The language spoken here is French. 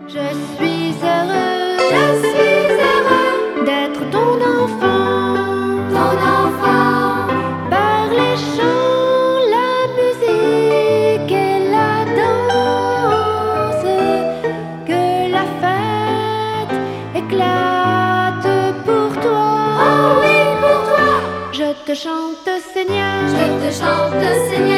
Je suis heureux d'être ton enfant, par les chants, la musique et la danse, que la fête éclate pour toi. Oh oui, pour toi. Je te chante, Seigneur, Je te chante, Seigneur.